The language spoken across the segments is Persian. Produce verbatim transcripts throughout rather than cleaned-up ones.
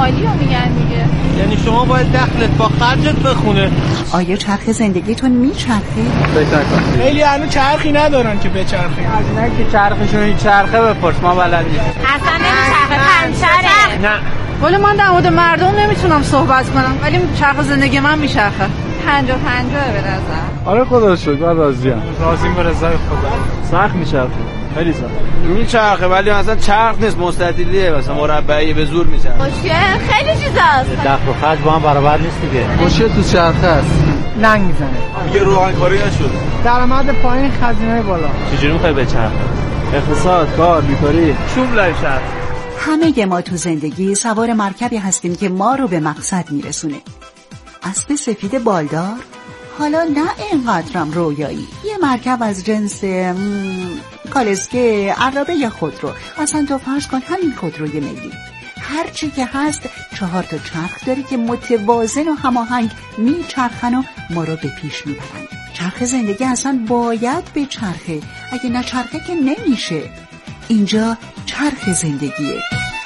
مالی رو میگن دیگه. یعنی شما باید دخلت با خرجت بخونه. آیا چرخ زندگیتون میچرخه؟ بچرخه. خیلی هنوز چرخی ندارن که بچرخه. از اینا که چرخشون هیچ چرخه بپرس، ما بلد نیستیم. اصلا نمیچرخه، پنچره. نه. ولی من در مورد مردم نمیتونم صحبت کنم، ولی چرخ زندگی من میچرخه. پنجاه پنجاه به نظر. آره خدا رو شکر، من راضیم. راضیم به رضای خدا. سخت میچرخه. خیلی سخت. میچرخه ولی مثلا چرخ نیست، مستطیلیه، مثلا مربعی به زور میچرخه. مشکل خیلی چیزاست. دخل و خرج با هم برابر نیست دیگه. مشکل تو چرخه است. لنگ میزنه. دیگه روغنکاری نشده. درآمد پایین، خزینه بالا. چجوری میخوای بچرخه؟ اقتصاد، کار، بیکاری، چوب لای شرخ. همه ما تو زندگی سوار مرکبی هستیم که ما رو به مقصد میرسونه. اسب سفید بالدار؟ حالا نه اینقدرم رویایی. یه مرکب از جنس کالسکه، عرابه یا خودرو. اصلا تو فرض کن همین خودروی ملی، هر چی که هست چهار تا چرخ داره که متوازن و هماهنگ میچرخن و ما رو به پیش میبرن. چرخ زندگی اصلا باید به چرخه، اگه نه چرخه که نمیشه. اینجا چرخ زندگیه.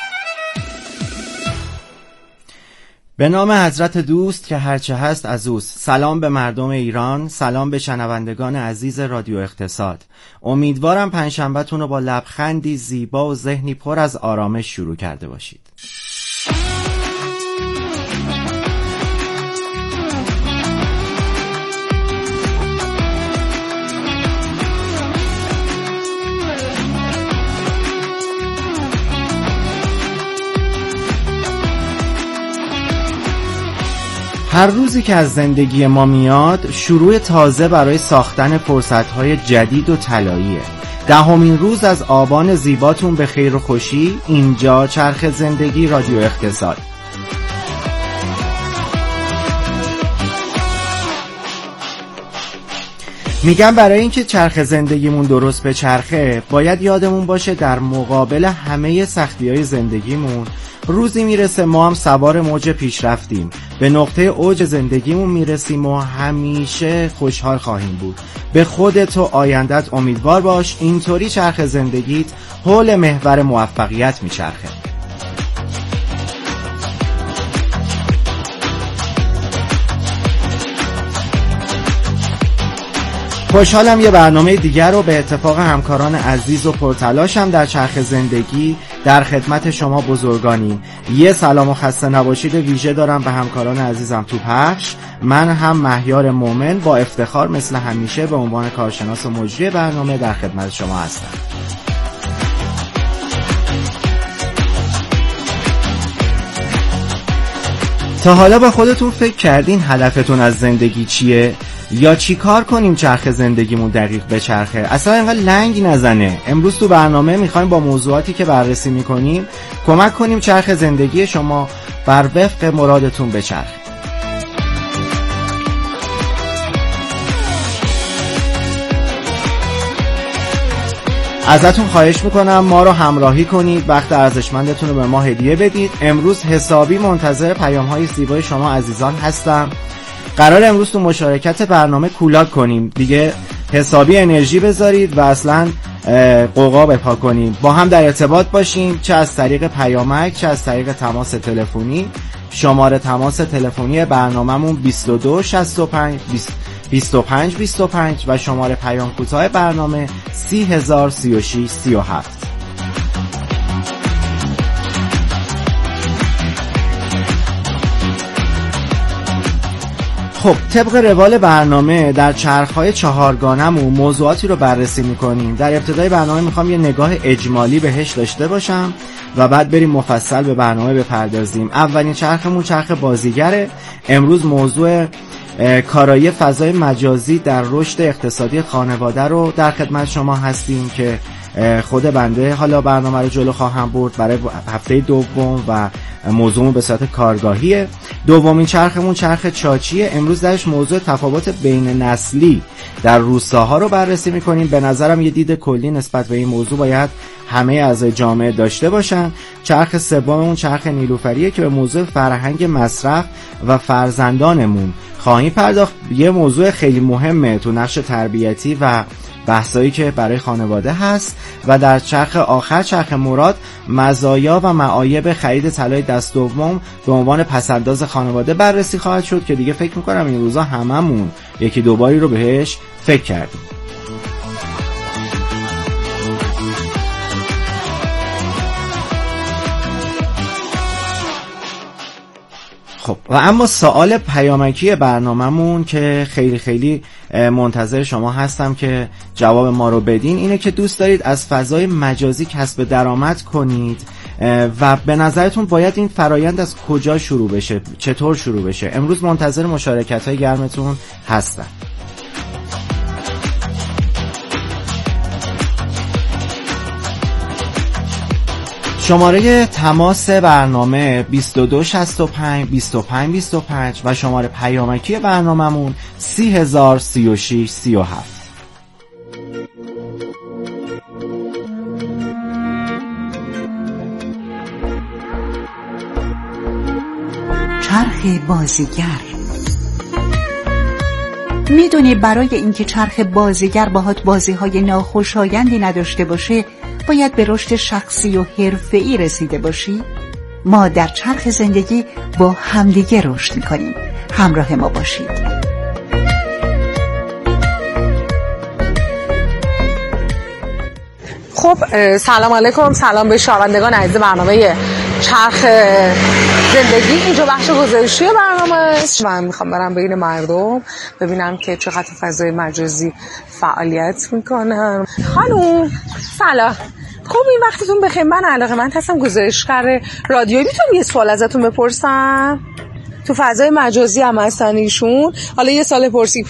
به نام حضرت دوست که هرچه هست از اوست. سلام به مردم ایران، سلام به شنوندگان عزیز رادیو اقتصاد. امیدوارم پنجشنبه‌تون رو با لبخندی زیبا و ذهنی پر از آرامش شروع کرده باشید. هر روزی که از زندگی ما میاد شروع تازه برای ساختن فرصت‌های جدید و طلاییه. دهمین روز از آبان زیباتون به خیر و خوشی. اینجا چرخ زندگی رادیو اقتصاد. میگم برای اینکه چرخ زندگیمون درست به چرخه باید یادمون باشه در مقابل همه سختی‌های زندگیمون روزی میرسه ما هم سوار موج پیشرفتیم، به نقطه اوج زندگیمون میرسیم و همیشه خوشحال خواهیم بود. به خودت و آیندت امیدوار باش، اینطوری چرخ زندگیت حول محور موفقیت میچرخه. خوشحالم یه برنامه دیگر رو به اتفاق همکاران عزیز و پرتلاشم در چرخ زندگی در خدمت شما بزرگانیم. یه سلام و خسته نباشید ویژه دارم به همکاران عزیزم تو پخش. من هم مهیار مومن با افتخار مثل همیشه به عنوان کارشناس و مجری برنامه در خدمت شما هستم. تا حالا با خودتون فکر کردین هدفتون از زندگی چیه؟ یا چی کار کنیم چرخ زندگیمون دقیق به چرخه؟ اصلا اینقدر لنگ نزنه. امروز تو برنامه میخوایم با موضوعاتی که بررسی میکنیم کمک کنیم چرخ زندگی شما بر وفق مرادتون به چرخه. ازتون خواهش میکنم ما رو همراهی کنید، وقت ارزشمندتون رو به ما هدیه بدید. امروز حسابی منتظر پیام‌های زیبای شما عزیزان هستم. قرار امروز تو مشارکت برنامه کولاک کنیم دیگه، حسابی انرژی بذارید و اصلا قوقا بپا کنیم، با هم در ارتباط باشیم، چه از طریق پیامک چه از طریق تماس تلفنی. شماره تماس تلفنی برنامه‌مون بیست و دو شصت و پنج بیست و پنج بیست و پنج و شماره پیام کوتاه برنامه سی هزار سی و شش سی و هفت. خب طبق روال برنامه در چرخ‌های چهارگانه‌مون موضوعاتی رو بررسی می‌کنیم. در ابتدای برنامه می‌خوام یه نگاه اجمالی بهش داشته باشم و بعد بریم مفصل به برنامه بپردازیم. اولین چرخمون چرخ بازیگره. امروز موضوع کارایی فضای مجازی در رشد اقتصادی خانواده رو در خدمت شما هستیم که خود بنده حالا برنامه رو جلو خواهم برد برای هفته دوم و موضوعمون به صورت کارگاهیه. دومین چرخمون چرخ چاچیه. امروز درش موضوع تفاوت بین نسلی در روستاها رو بررسی میکنیم. به نظرم یه دید کلی نسبت به این موضوع باید همه اعضای جامعه داشته باشن. چرخ سوممون چرخ نیلوفریه که به موضوع فرهنگ مصرف و فرزندانمون خواهیم پرداخت. یه موضوع خیلی مهمه تو نقش تربیتی و بحثایی که برای خانواده هست و در چرخ آخر، چرخ مراد، مزایا و معایب خرید طلای دست دوم به عنوان پسنداز خانواده بررسی خواهد شد که دیگه فکر میکنم این روزا هممون یکی دوباری رو بهش فکر کردیم. خب و اما سوال پیامکی برنامه‌مون که خیلی خیلی منتظر شما هستم که جواب ما رو بدین اینه که دوست دارید از فضای مجازی کسب درآمد کنید و به نظرتون باید این فرایند از کجا شروع بشه، چطور شروع بشه؟ امروز منتظر مشارکت‌های گرمتون هستم. شماره تماس برنامه بیست و دو شصت و پنج بیست و پنج بیست و پنج و شماره پیامکی برنامه‌مون سی هزار سی و شش سی و هفت. چرخ بازیگر. میدونی برای اینکه چرخ بازیگر باهات بازی‌های ناخوشایندی نداشته باشه باید به رشد شخصی و حرفه‌ای رسیده باشی؟ ما در چرخ زندگی با همدیگه رشد می‌کنیم. همراه ما باشید. خب سلام علیکم، سلام به شنوندگان عزیز برنامه چرخ زندگی. اینجا بخش گزارشی برنامه است. من میخوام برم بین مردم ببینم که چقدر فضای مجازی فعالیت میکنن. خانوم سلام، خب این وقتتون بخیر. من علاقه‌مند هستم گزارشگر رادیویی. میتونم یه سوال ازتون بپرسم؟ تو فضای مجازی هم هستن ایشون. حالا یه سال پرسیم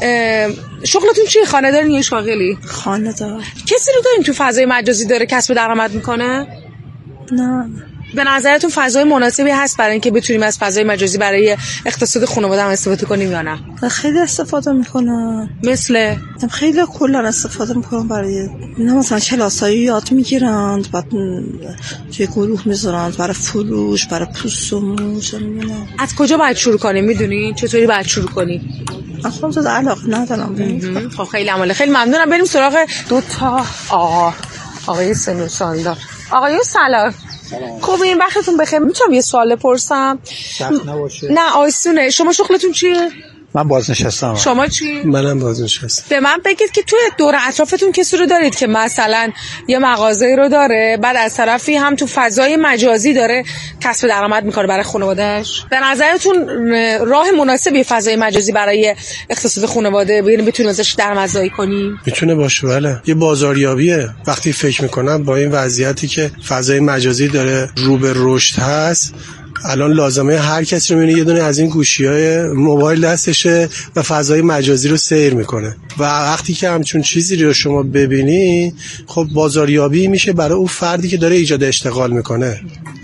شغلتون چیه؟ خانه دارین یا شاغلی؟ خانه دار. کسی رو دارین تو فضای مجازی داره کسب درآمد میکنه؟ نه. به نظرتون فضای مناسبی هست برای اینکه بتونیم از فضای مجازی برای اقتصاد خانواده هم استفاده کنیم یا نه؟ خیلی استفاده میکنن. مثل خیلی کلا استفاده میکنن برای نه مثلا کلاسایی یاد میگیرند، بعد توی گروه میذارن برای فروش، برای پوست و موش. نمیدونم از کجا باید شروع کنیم؟ میدونی چطوری باید شروع کنیم؟ اصلا تو علاقه ندارم ببین. خب خیلی عماله، خیلی ممنونم. بریم سراغ دو تا آقا. آقای سن و سالدار. آقای سلام. خب این وقتتون بخیر. میتونم یه سوال بپرسم؟ سخت نباشه. نه آیسونه. شما شغلتون چیه؟ من بازنشستم. شما چی؟ منم بازنشستم. به من بگید که توی دور اطرافتون کسی رو دارید که مثلا یه مغازه رو داره، بعد از طرفی هم تو فضای مجازی داره کسب درآمد میکنه برای خانواده‌اش؟ به نظرتون راه مناسبی فضای مجازی برای اقتصاد خانواده ببینیم بتونیم ازش درآمدزایی کنیم؟ میتونه باشه. بله، یه بازاریابیه. وقتی فکر میکنم با این وضعیتی که فضای مجازی داره رو به رشد هست، الان لازمه هر کسی رو می‌بینی یه دونه از این گوشی‌های موبایل دستشه و فضای مجازی رو سیر میکنه و وقتی که همچون چیزی رو شما ببینی خب بازاریابی میشه برای اون فردی که داره ایجاد اشتغال میکنه.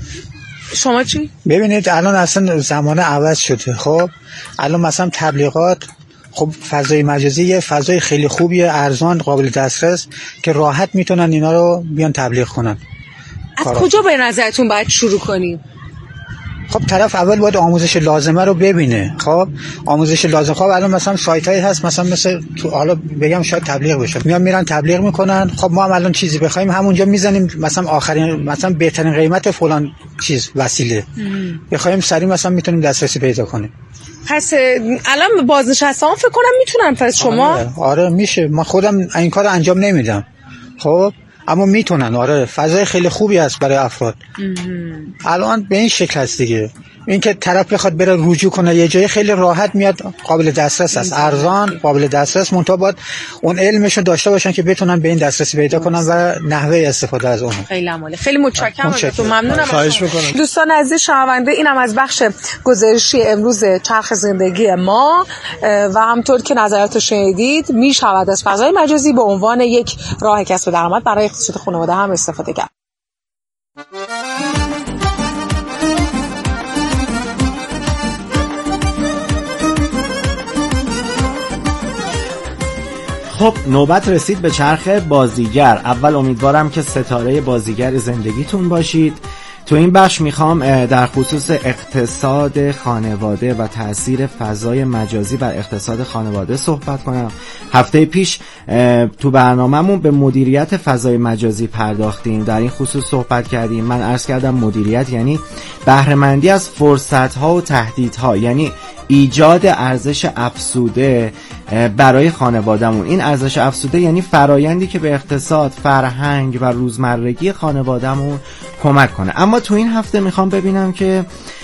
شما چی؟ ببینید الان اصلا زمانه عوض شده. خب الان مثلا تبلیغات، خب فضای مجازی یه فضای خیلی خوبیه، ارزان، قابل دسترس که راحت میتونن اینا رو بیان تبلیغ کنن. از کجا به نظرتون باید شروع کنیم؟ خب طرف اول باید آموزش لازمه رو ببینه. خب آموزش لازم، خب الان مثلا سایت هایی هست مثلا مثل تو حالا بگم شاید تبلیغ بشه، میان میرن تبلیغ میکنن. خب ما هم الان چیزی بخوایم همونجا میزنیم مثلا آخرین مثلا بهترین قیمت فلان چیز وسیله بخوایم سریع مثلا میتونیم دسترسی پیدا کنیم. پس الان بازنشسته‌ها فکر کنم میتونن. پس شما؟ آره, آره میشه. من خودم این کارو انجام نمیدم خب اما میتونن. آره فضای خیلی خوبی هست برای افراد. الان به این شکل هست دیگه، این که طرف بخواد بره رجوع کنه یه جایی خیلی راحت میاد، قابل دسترس است، ارزان، قابل دسترس. منتها باید اون علمشو داشته باشن که بتونن به این دسترسی پیدا کنن و نحوه استفاده از اون. خیلی عالی، خیلی متشکرم ازتون. ممنونم. خواهش میکنم. دوستان عزیز شنونده، اینم از بخش گزارشی امروز چرخ زندگی ما و همطور که نظرات شنیدید میشود از فضای مجازی به عنوان یک راه کسب درآمد برای اقتصاد خانواده هم استفاده کرد. خب نوبت رسید به چرخ بازیگر. اول امیدوارم که ستاره بازیگر زندگیتون باشید. تو این بخش میخوام در خصوص اقتصاد خانواده و تأثیر فضای مجازی بر اقتصاد خانواده صحبت کنم. هفته پیش تو برنامه‌مون به مدیریت فضای مجازی پرداختیم، در این خصوص صحبت کردیم. من عرض کردم مدیریت یعنی بهره‌مندی از فرصت‌ها و تهدیدها، یعنی ایجاد ارزش افزوده برای خانوادهمون. این ارزش افزوده یعنی فرایندی که به اقتصاد، فرهنگ و روزمرگی خانوادهمون کمک کنه. اما تو این هفته میخوام ببینم که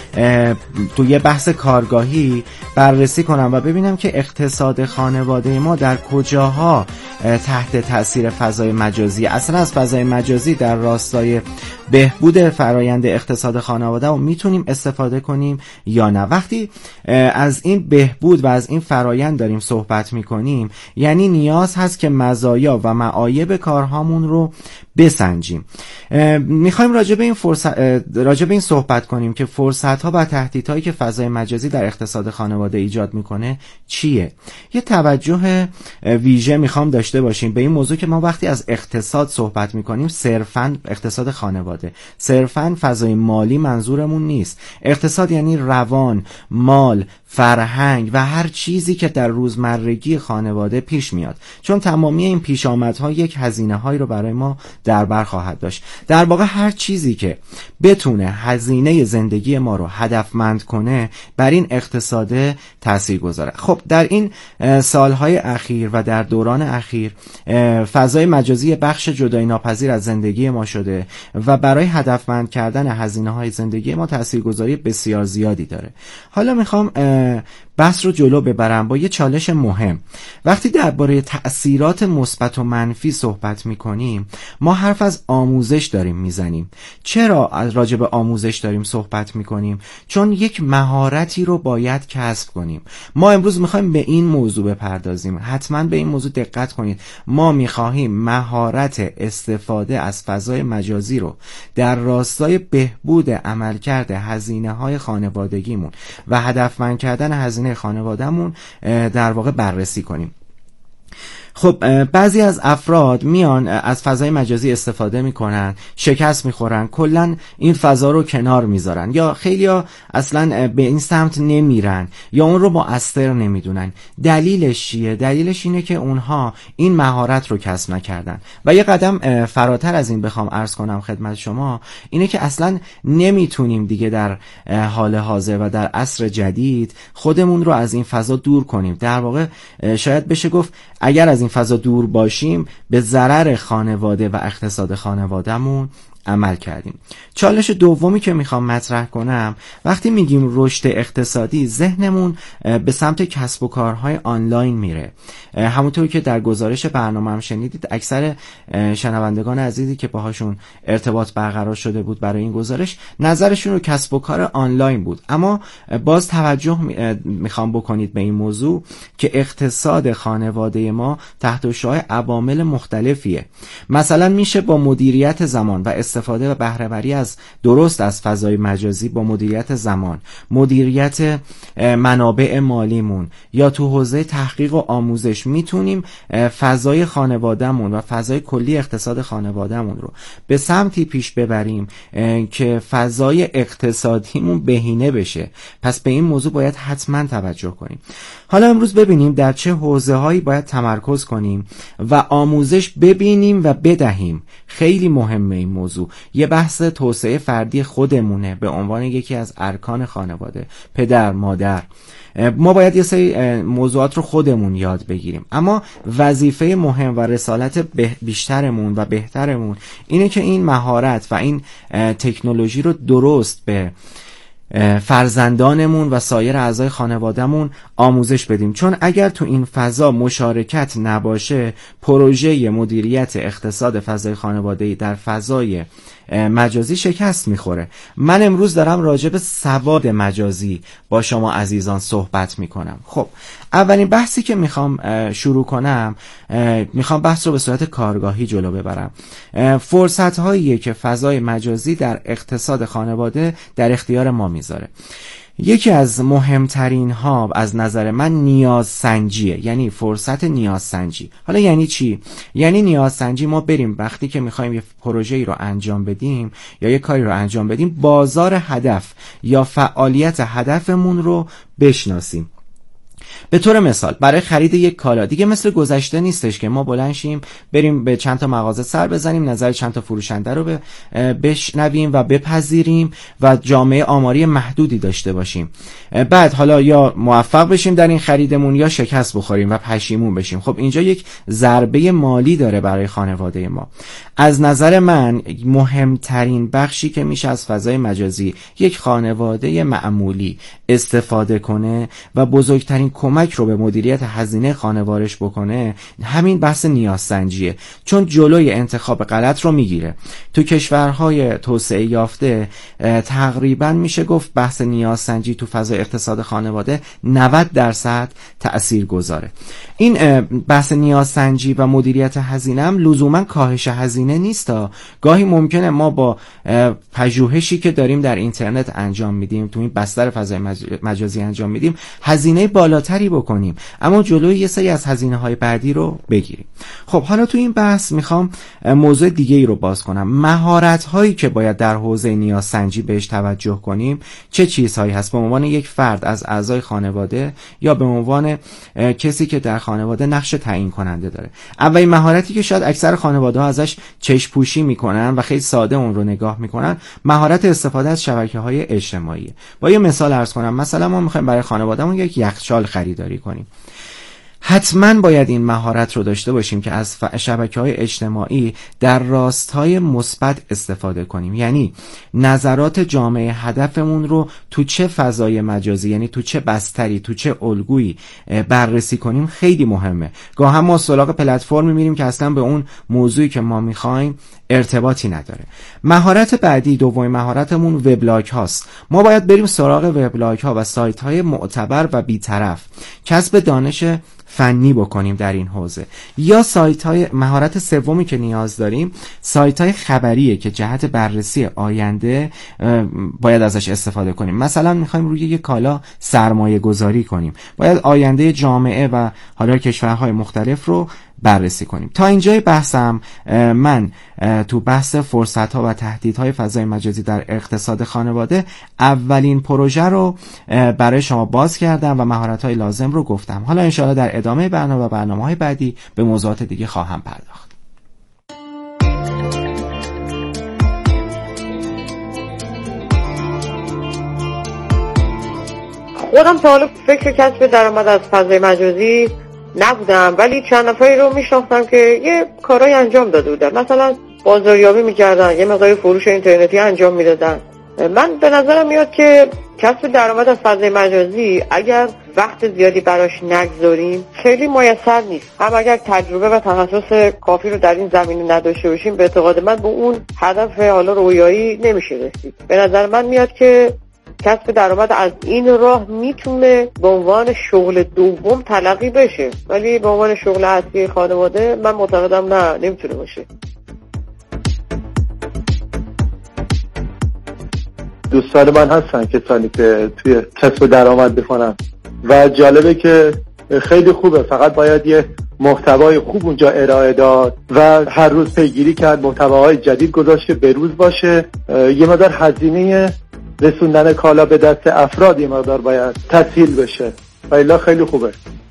تو یه بحث کارگاهی بررسی کنم و ببینم که اقتصاد خانواده ما در کجاها تحت تاثیر فضای مجازی، اصلا از فضای مجازی در راستای بهبود فرایند اقتصاد خانواده رو میتونیم استفاده کنیم یا نه. وقتی از این بهبود و از این فرایند داریم صحبت میکنیم، یعنی نیاز هست که مزایا و معایب کارهامون رو بسنجیم. میخوایم راجع به این فرصت راجع به این صحبت کنیم که فرصت‌ها و تهدیدهایی که فضای مجازی در اقتصاد خانواده ایجاد میکنه چیه. یه توجه ویژه میخوام داشته باشیم به این موضوع که ما وقتی از اقتصاد صحبت میکنیم صرفاً اقتصاد خانواده، صرفاً فضای مالی منظورمون نیست. اقتصاد یعنی روان، مال، فرهنگ و هر چیزی که در روزمرگی خانواده پیش میاد، چون تمامی این پیش آمدها یک هزینه هایی رو برای ما در بر خواهد داشت. در واقع هر چیزی که بتونه هزینه زندگی ما رو هدفمند کنه بر این اقتصاد تأثیر گذاره. خب در این سالهای اخیر و در دوران اخیر فضای مجازی بخش جدایی ناپذیر از زندگی ما شده و برای هدفمند کردن هزینه های زندگی ما تاثیرگذاری بسیار زیادی داره. حالا میخوام بحث رو جلو ببرم با یه چالش مهم. وقتی درباره تأثیرات مثبت و منفی صحبت میکنیم، ما حرف از آموزش داریم میزنیم. چرا راجع به آموزش داریم صحبت میکنیم؟ چون یک مهارتی رو باید کسب کنیم. ما امروز میخوایم به این موضوع بپردازیم. حتما به این موضوع دقت کنید. ما میخواهیم مهارت استفاده از فضای مجازی رو در راستای بهبود عملکرد هزینه‌های خانوادگیمون و هدفمند کردن هزینه خانوادهمون در واقع بررسی کنیم. خب بعضی از افراد میان از فضای مجازی استفاده میکنن، شکست میخورن، کلن این فضا رو کنار میذارن، یا خیلیا اصلا به این سمت نمیرن یا اون رو مؤثر نمیدونن. دلیلش چیه؟ دلیلش اینه که اونها این مهارت رو کسب نکردن. و یه قدم فراتر از این بخوام عرض کنم خدمت شما، اینه که اصلا نمیتونیم دیگه در حال حاضر و در عصر جدید خودمون رو از این فضا دور کنیم. در واقع شاید بشه گفت اگر از این فضا دور باشیم به ضرر خانواده و اقتصاد خانوادهمون عمل کردیم. چالش دومی که میخوام مطرح کنم، وقتی میگیم رشد اقتصادی ذهنمون به سمت کسب و کارهای آنلاین میره. همونطور که در گزارش برنامه هم شنیدید، اکثر شنوندگان عزیزی که باهاشون ارتباط برقرار شده بود برای این گزارش، نظرشون رو کسب و کار آنلاین بود. اما باز توجه میخوام بکنید به این موضوع که اقتصاد خانواده ما تحت شعاع عوامل مختلفیه. مثلا میشه با مدیریت زمان و استفاده و بهره وری از درست از فضای مجازی، با مدیریت زمان، مدیریت منابع مالیمون یا تو حوزه تحقیق و آموزش میتونیم فضای خانوادهمون و فضای کلی اقتصاد خانوادهمون رو به سمتی پیش ببریم که فضای اقتصادیمون بهینه بشه. پس به این موضوع باید حتما توجه کنیم. حالا امروز ببینیم در چه حوزه هایی باید تمرکز کنیم و آموزش ببینیم و بدهیم. خیلی مهمه این موضوع. یه بحث توسعه فردی خودمونه به عنوان یکی از ارکان خانواده، پدر، مادر. ما باید یه سری موضوعات رو خودمون یاد بگیریم، اما وظیفه مهم و رسالت بیشترمون و بهترمون اینه که این مهارت و این تکنولوژی رو درست به فرزندانمون و سایر اعضای خانوادهمون آموزش بدیم. چون اگر تو این فضا مشارکت نباشه، پروژه مدیریت اقتصاد فضای خانواده‌ای در فضای مجازی شکست میخوره. من امروز دارم راجع به سواد مجازی با شما عزیزان صحبت میکنم. خب اولین بحثی که میخوام شروع کنم، میخوام بحث رو به صورت کارگاهی جلو ببرم. فرصت هاییه که فضای مجازی در اقتصاد خانواده در اختیار ما میذاره. یکی از مهمترین ها از نظر من نیاز سنجیه، یعنی فرصت نیاز سنجی. حالا یعنی چی؟ یعنی نیاز سنجی ما بریم وقتی که میخوایم یه پروژه‌ای رو انجام بدیم یا یه کاری رو انجام بدیم، بازار هدف یا فعالیت هدفمون رو بشناسیم. به طور مثال برای خرید یک کالا دیگه مثل گذشته نیستش که ما بلند شیم بریم به چند تا مغازه سر بزنیم، نظر چند تا فروشنده رو بشنویم و بپذیریم و جامعه آماری محدودی داشته باشیم، بعد حالا یا موفق بشیم در این خریدمون یا شکست بخوریم و پشیمون بشیم. خب اینجا یک ضربه مالی داره برای خانواده ما. از نظر من مهمترین بخشی که میشه از فضای مجازی یک خانواده معمولی استفاده کنه و بزرگترین کمک رو به مدیریت هزینه خانوارش بکنه همین بحث نیازسنجیه، چون جلوی انتخاب غلط رو میگیره. تو کشورهای توسعه یافته تقریبا میشه گفت بحث نیازسنجی تو فضای اقتصاد خانواده نود درصد تأثیر گذاره. این بحث نیازسنجی و مدیریت هزینه هم لزوما کاهش هزینه نیستا. گاهی ممکنه ما با پژوهشی که داریم در اینترنت انجام میدیم، تو این بستر فضای مجازی انجام میدیم، هزینه بالاتری بکنیم اما جلوی یه سری از هزینه های بعدی رو بگیریم. خب حالا تو این بحث میخوام موضوع دیگه ای رو باز کنم. مهارت هایی که باید در حوزه نیازسنجی بهش توجه کنیم چه چیزهایی هست به عنوان یک فرد از اعضای خانواده یا به عنوان کسی که در خانواده نقش تعیین کننده داره؟ اولین مهارتی که شاید اکثر خانواده ها ازش چشم پوشی میکنن و خیلی ساده اون رو نگاه میکنن، مهارت استفاده از شبکه‌های اجتماعی. با یه مثال عرض کنم، مثلا ما میخوایم برای خانوادهمون یک یخچال خریداری کنیم. حتما باید این مهارت رو داشته باشیم که از شبکه‌های اجتماعی در راستای مثبت استفاده کنیم، یعنی نظرات جامعه هدفمون رو تو چه فضای مجازی، یعنی تو چه بستری، تو چه الگویی بررسی کنیم خیلی مهمه. گاهی ما سراغ پلتفرمی میریم که اصلا به اون موضوعی که ما میخوایم ارتباطی نداره. مهارت بعدی، دومین مهارتمون وبلاگ هاست. ما باید بریم سراغ وبلاگ ها و سایت های معتبر و بی‌طرف، کسب دانش فنی بکنیم در این حوزه. یا سایت های، مهارت سومی که نیاز داریم سایت های خبریه که جهت بررسی آینده باید ازش استفاده کنیم. مثلا میخوایم روی یک کالا سرمایه گذاری کنیم، باید آینده جامعه و حالا کشورهای مختلف رو بررسی کنیم. تا اینجای بحثم من تو بحث فرصت‌ها و تهدیدهای فضای مجازی در اقتصاد خانواده اولین پروژه رو برای شما باز کردم و مهارت‌های لازم رو گفتم. حالا انشاءالله در ادامه برنامه و برنامه‌های بعدی به موضوعات دیگه خواهم پرداخت. خودم تا حالا فکر کسب درآمد از فضای مجازی نبودم، ولی چند نفری رو میشناختم که یه کارهای انجام داده بودن. مثلا بازاریابی میکردن، یه مقدار فروش اینترنتی انجام میدادن. من به نظرم میاد که کسب درآمد از فضای مجازی اگر وقت زیادی براش نگذاریم خیلی میسر نیست. هم اگر تجربه و تخصص کافی رو در این زمینه نداشته باشیم، به اعتقاد من به اون هدف حالا رویایی نمیشه رسید. به نظر من میاد که کسب درآمد از این راه میتونه به عنوان شغل دوم تلقی بشه، ولی به عنوان شغل اصلی خانواده من معتقدم نه، نمیتونه باشه. دوستان من هستن کسانی که توی کسب درآمد بکنن و جالبه که خیلی خوبه، فقط باید یه محتوای خوب اونجا ارائه داد و هر روز پیگیری کرد، محتواهای جدید گذاشته به روز باشه. یه مقدار هزینه رسوندن کالا به دست افراد یه مقدار باید تسهیل بشه و الا خیلی خوبه.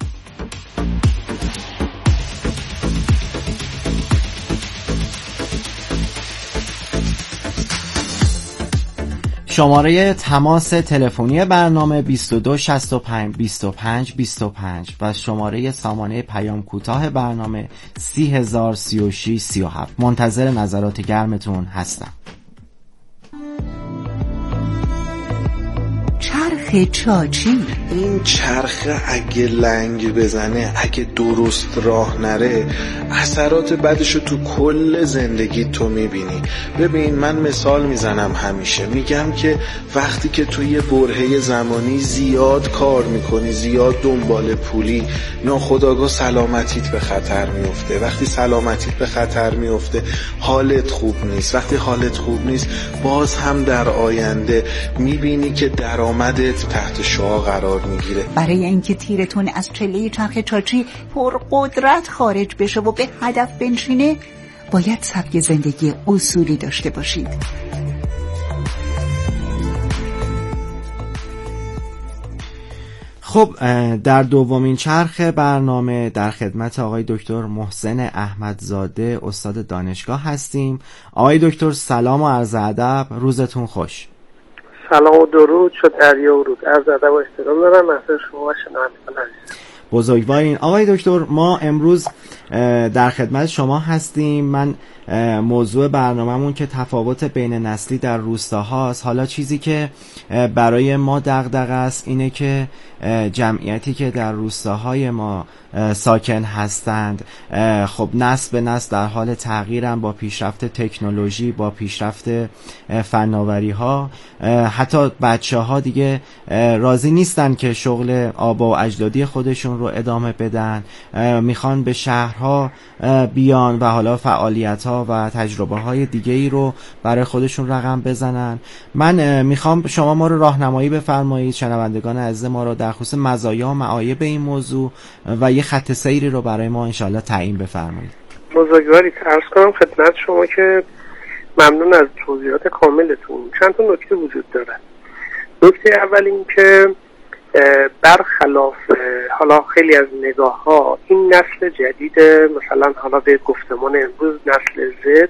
شماره تماس تلفنی برنامه بیست و دو شصت و پنج بیست و پنج بیست و پنج و شماره سامانه پیام کوتاه برنامه سی هزار سی و شش سی و هفت. منتظر نظرات گرمتون هستم. چرخ چاچی، این چرخ اگه لنگ بزنه، اگه درست راه نره، اثرات بعدشو تو کل زندگی تو میبینی. ببین من مثال میزنم همیشه، میگم که وقتی که تو یه برهه زمانی زیاد کار میکنی، زیاد دنبال پولی، ناخودآگاه سلامتیت به خطر میفته. وقتی سلامتیت به خطر میفته حالت خوب نیست. وقتی حالت خوب نیست باز هم در آینده میبینی که درآمد دلت تحت شعاع قرار میگیره. برای اینکه تیرتون از چله چرخ چاچی پر قدرت خارج بشه و به هدف بنشینه، باید سبک زندگی اصولی داشته باشید. خب در دومین چرخ برنامه در خدمت آقای دکتر محسن احمدزاده استاد دانشگاه هستیم. آقای دکتر سلام و عرض ادب، روزتون خوش. سلام و درود شد دریا و رود. عرض ادب و احترام دارم محضر شما و شنوندگان عزیز. بزرگوارین. آقای دکتر ما امروز در خدمت شما هستیم. من موضوع برنامه‌مون که تفاوت بین نسلی در روستاهاست. حالا چیزی که برای ما دغدغه است اینه که جمعیتی که در روستاهای ما ساکن هستند خب نسل به نسل در حال تغییرن با پیشرفت تکنولوژی، با پیشرفت فناوری ها. حتی بچه ها دیگه راضی نیستن که شغل آبا و اجدادی خودشون رو ادامه بدن، میخوان به شهرها بیان و حالا فعالیت ها و تجربه های دیگه ای رو برای خودشون رقم بزنن. من میخوام شما ما رو راهنمایی بفرمایید، شنوندگان عزیز ما رو، در خصوص مزایا و معایب این موضوع و یه خط سیری رو برای ما انشالله تعیین بفرمایید. بزرگواری عرض کنم خدمت شما که ممنون از توضیحات کاملتون. چند تا نکته وجود داره. نکته اول این که برخلاف حالا خیلی از نگاه ها این نسل جدید، مثلا حالا به گفتمان امروز نسل زد،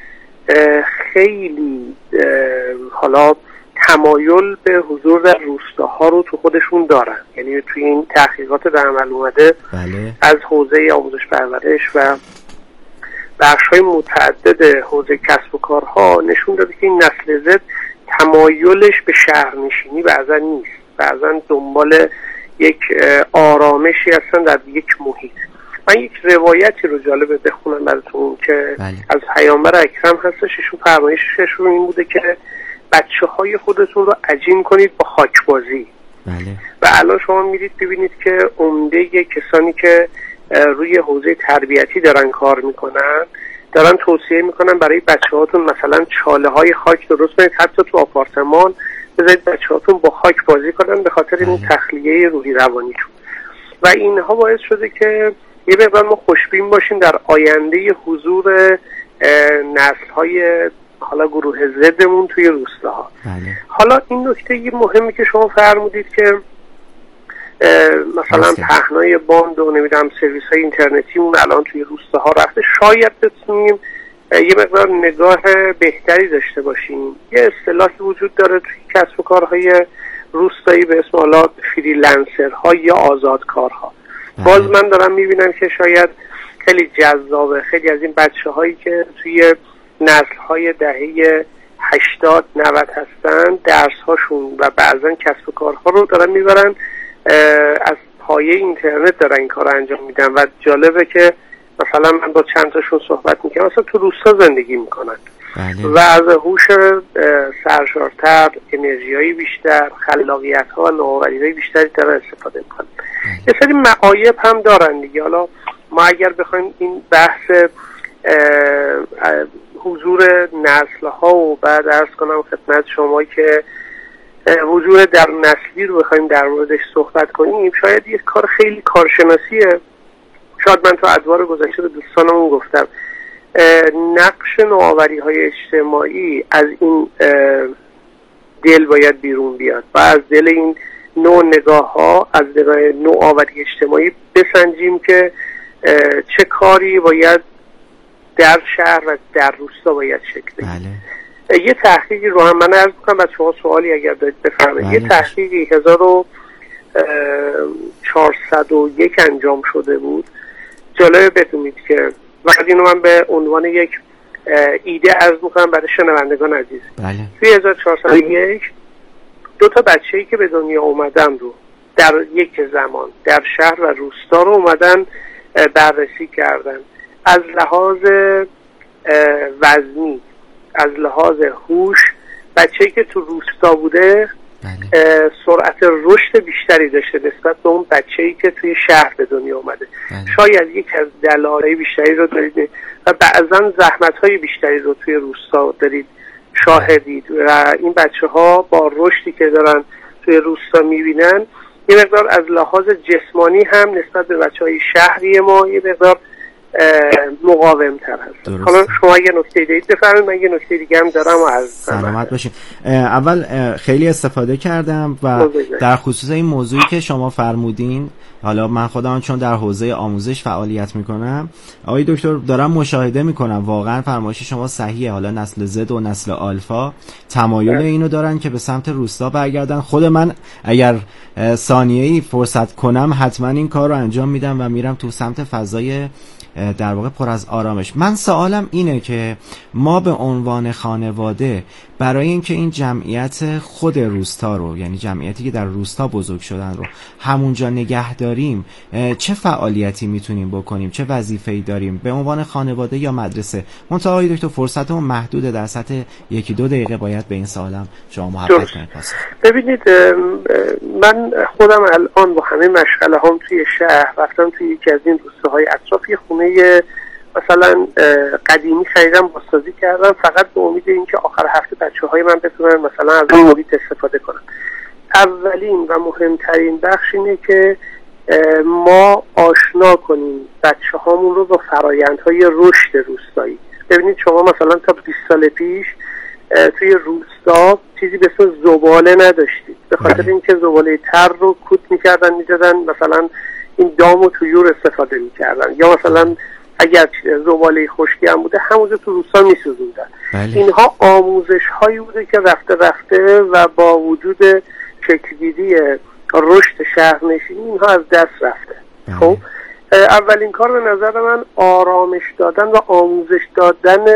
خیلی حالا تمایل به حضور در روستاها رو تو خودشون دارن. یعنی توی این تحقیقات در عمل اومده بله. از حوزه آموزش پرورش و بخش‌های متعدد حوزه کسب و کارها نشون داده که این نسل زد تمایلش به شهرنشینی بعضا نیست، بعضا دنبال یک آرامشی هستن در یک محیط. من یک روایتی رو جالبه بخونم براتون که بله. از پیامبر اکرم هستش. ایشون فرمایششون این بوده که بچه های خودتون رو عجین کنید با خاکبازی. بله. و الان شما میرید ببینید که عمده کسانی که روی حوزه تربیتی دارن کار میکنن دارن توصیه میکنن برای بچه هاتون مثلا چاله های خاک درست کنید، حتی تو آپارتمان بذارید بچه هاتون با خاک بازی کنن به خاطر این تخلیه روحی روانیشون. و اینها باعث شده که یه مقدار ما خوشبین باشیم در آینده حضور نسل های حالا گروه زدمون توی روستاها. بله. حالا این نکته یه مهمی که شما فرمودید که مثلا پهنای باند و نمیدونم سرویس های اینترنتی اون الان توی روستاها رفته، شاید بتونیم یه مقدار نگاه بهتری داشته باشیم. یه اصطلاحی وجود داره توی کسب و کارهای روستایی به اسم حالا فریلنسرها یا آزادکارها. باز من دارم میبینم که شاید خیلی جذابه. خیلی از این بچه هایی که توی نسل های دهه هشتاد نود هستن درس هاشون و بعضا کسب و کارها رو دارن میبرن از پایه اینترنت دارن این کار رو انجام میدن. و جالبه که مثلا من با چند تاشون صحبت میکنم، مثلا تو روستا زندگی میکنن بله. و از هوش سرشارتر، انرژی های بیشتر، خلاقیت ها و نوآوری های بیشتری دارن استفاده میکنن. یه سری معایب هم دارن دیگه. حالا ما اگر بخوایم این بحث حضور نسل ها و بعد عرض کنم خدمت شما که حضور در نسلی رو بخوایم در موردش صحبت کنیم، شاید یک کار خیلی کارشناسیه. شاید من تو ادوار گذشته به دوستانمون گفتم نقش نوآوری های اجتماعی از این دل باید بیرون بیاد و از دل این نوع نگاه ها، از نگاه نوآوری اجتماعی بسنجیم که چه کاری باید در شهر و در روستا باید شکل بگیره. بله. یه تحقیقی رو هم من عرض می‌کنم بعد شما سوالی اگر دارید بفرمایید. بله. یه تحقیقی هزار و چهارصد و یک انجام شده بود. جالبه بدونید که وقتی اینو من به عنوان یک ایده عرض می‌کنم برای شنوندگان عزیز. بله. توی هزار و چهارصد و یک دو تا بچه‌ای که به دنیا اومدن رو در یک زمان در شهر و روستا رو اومدن بررسی کردن. از لحاظ وزنی، از لحاظ هوش، بچه‌ای که تو روستا بوده بله. سرعت رشد بیشتری داشته نسبت به اون بچه‌ای که توی شهر به دنیا اومده. بله. شاید یک از دلایل بیشتری رو دارید و بعضا زحمت‌های بیشتری رو توی روستا دارید شاهدید و این بچه‌ها با رشدی که دارن توی روستا میبینن یه مقدار از لحاظ جسمانی هم نسبت به بچهای شهری ما یه مقدار مقاوم تر هست. حالا شما یه نکته دارید بفرمایید، من یه نکته دیگه هم دارم و از سلامت باشین. اول خیلی استفاده کردم و در خصوص این موضوعی که شما فرمودین، حالا من خودم چون در حوزه آموزش فعالیت میکنم آقای دکتر دارم مشاهده میکنم واقعا فرمایش شما صحیحه. حالا نسل زد و نسل آلفا تمایل اینو دارن که به سمت روستا برگردن. خود من اگر ثانیه‌ای فرصت کنم حتما این کار رو انجام میدم و میرم تو سمت فضای در واقع پر از آرامش. من سوالم اینه که ما به عنوان خانواده برای اینکه این جمعیت خود روستا رو، یعنی جمعیتی که در روستا بزرگ شدن رو همونجا نگه داریم، چه فعالیتی میتونیم بکنیم، چه وظیفه‌ای داریم به عنوان خانواده یا مدرسه؟ منتها آقای دکتر فرصتمون محدوده، در سطح یکی دو دقیقه باید به این سوالم شما محبت کنید. ببینید من خودم الان با همه مشغله هم توی شهر رفتم توی یکی از این روستاهای اطراف یه خونه مثلا قدیمی خریدم، بازسازی کردم فقط به امید اینکه آخر هفته بچه‌های من بتونن مثلا از اون محیط استفاده کنن. اولین و مهمترین بخش اینه که ما آشنا کنیم بچه‌هامون رو با فرآیندهای رشد روستایی. ببینید شما مثلا تا بیست سال پیش توی روستا چیزی به اسم زباله نداشتید، به خاطر اینکه زباله تر رو کوت می‌کردن می‌دادن، مثلا این دام و طیور استفاده می‌کردن، یا مثلا اگر زباله خشکی هم بوده همونجا تو روستا می‌سوزوندن. اینها آموزش‌هایی بوده که رفته رفته و با وجود شکل‌گیری رشد شهرنشینی اینها از دست رفته. خب اولین کار به نظر من آرامش دادن و آموزش دادن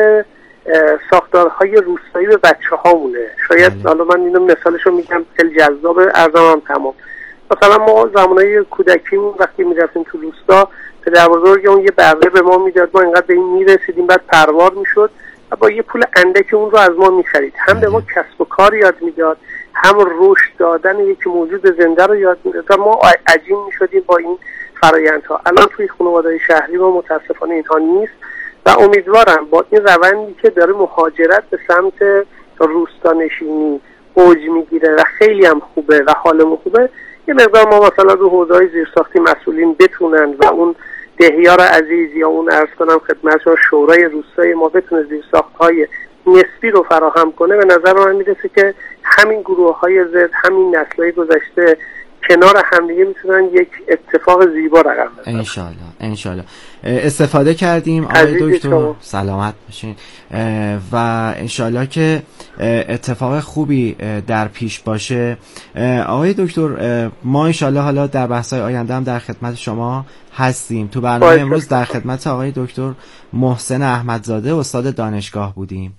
ساختارهای روستایی به بچه‌هامونه. شاید حالا من اینو مثالشو میگم خیلی جذاب، ارزم هم تمام. مثلا ما زمانهای کودکیمون وقتی میرفتیم تو روستا پدر بزرگ اون یه بره به ما میداد، ما اینقدر به این میرسیدیم، بعد پروار میشد و با یه پول اندک اون رو از ما میخرید. هم به ما کسب و کار یاد میداد، هم رشد دادن یک موجود زنده رو یاد میداد و ما عجین میشدیم با این فرآیندها. الان توی خانواده‌های شهری ما متاسفانه اینها نیست و امیدوارم با این روندی که داره مهاجرت به سمت روستانشینی اوج میگیره و خیلی هم خوبه و حالمون خوبه، یه مقدار ما مثلا رو حوزه‌های زیرساختی مسئولین بتونن و اون دهیار عزیز یا اون عرض کنم خدمتشون شورای روستایی ما بتونه زیرساخت‌های نسبی رو فراهم کنه، به نظر من میرسه که همین گروه‌های زد، همین نسل‌های گذشته کنار همدیگه میتونن یک اتفاق زیبا رقم بزنن. انشالله انشالله استفاده کردیم آقای دکتر، سلامت باشین و انشالله که اتفاق خوبی در پیش باشه. آقای دکتر ما انشالله حالا در بحث‌های آینده هم در خدمت شما هستیم. تو برنامه امروز در خدمت آقای دکتر محسن احمدزاده استاد دانشگاه بودیم.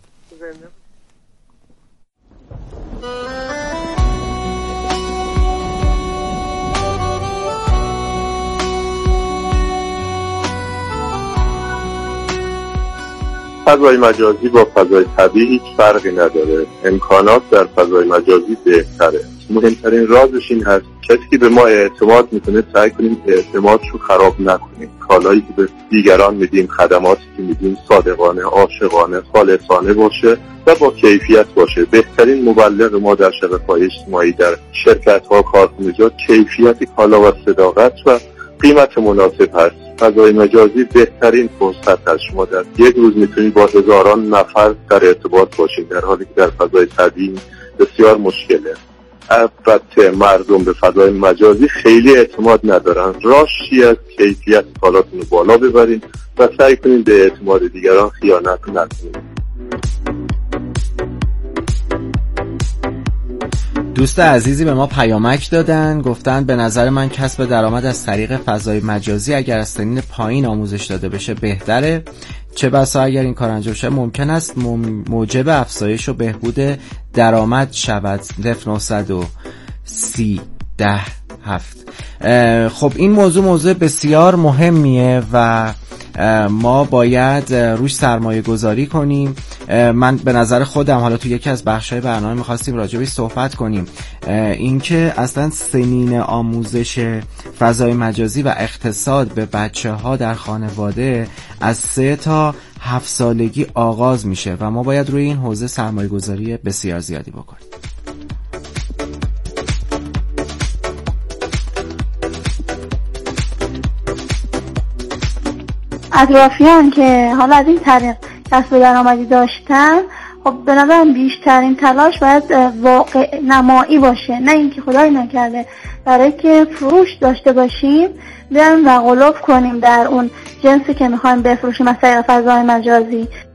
فضای مجازی با فضای طبیعی هیچ فرقی نداره. امکانات در فضای مجازی بهتره. مهمترین رازش این هست کسی که به ما اعتماد میکنه سعی کنیم اعتمادش رو خراب نکنیم. کالایی که به دیگران میدیم، خدماتی که میدیم صادقانه، عاشقانه، خالصانه باشه و با کیفیت باشه. بهترین مبلغ ما در شبکه‌های اجتماعی، در شرکت‌ها، کارخانجات کیفیت کالا و صداقت و قیمت مناسب هست. فضای مجازی بهترین فرصت هست. شما در یک روز میتونید با هزاران نفر در ارتباط باشید، در حالی که در فضای طبیعی بسیار مشکله. البته مردم به فضای مجازی خیلی اعتماد ندارن. راهی از کیفیت کالاتون رو بالا ببرین و سعی کنید به اعتماد دیگران خیانت نکنید. دوست عزیزی به ما پیامک دادن، گفتن به نظر من کسب درآمد از طریق فضای مجازی اگر از سنین پایین آموزش داده بشه بهتره، چه بسا اگر این کار انجام شه ممکن است موجب افزایش و بهبود درآمد شود. نهصد و سی ده هفت. خب این موضوع موضوع بسیار مهمیه و ما باید روش سرمایه گذاری کنیم. من به نظر خودم حالا تو یکی از بخشای برنامه میخواستیم راجبش صحبت کنیم، اینکه اصلا سنین آموزش فضای مجازی و اقتصاد به بچه ها در خانواده از سه تا هفت سالگی آغاز میشه و ما باید روی این حوزه سرمایه گذاری بسیار زیادی بکنیم. اطرافیان که حالا از این طریق کسب درآمدی داشتن، خب بنابراین بیشترین تلاش باید واقع نمایی باشه، نه اینکه خدای نکرده برای که فروش داشته باشیم بیایم و غلوف کنیم در اون جنسی که میخوایم بفروشیم از طریق فضای مجازی.